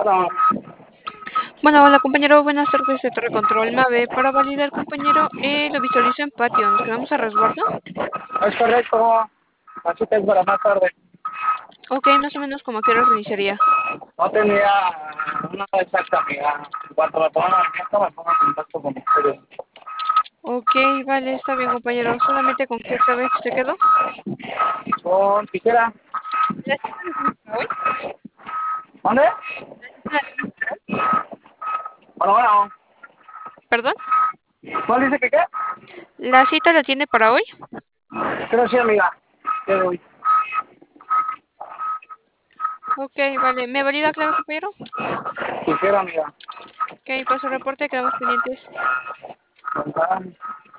No, Bueno, hola compañero, buenas tardes de Torre Control Mave. Para validar, compañero, lo visualizo en patio. ¿Nos quedamos a resguardo? es correcto. Así que es para más tarde. Ok, más o menos como a qué hora reiniciaría. No tenía una exacta amiga. En cuanto me pongan la fiesta, me pongo en contacto con ustedes. Ok, vale, está bien, compañero. ¿Solamente con qué clave se quedó? Con tijera. ¿La cita la tienes para hoy? ¿Dónde? ¿La cita la tienes para hoy? Bueno, bueno. ¿Perdón? ¿Cuál dice que qué? ¿La cita la tiene para hoy? Creo que sí, amiga. ¿Qué doy? Ok, vale. ¿Me valida clave, compañero? Tijera, amiga. Ok, paso reporte, quedamos pendientes. ¿Verdad?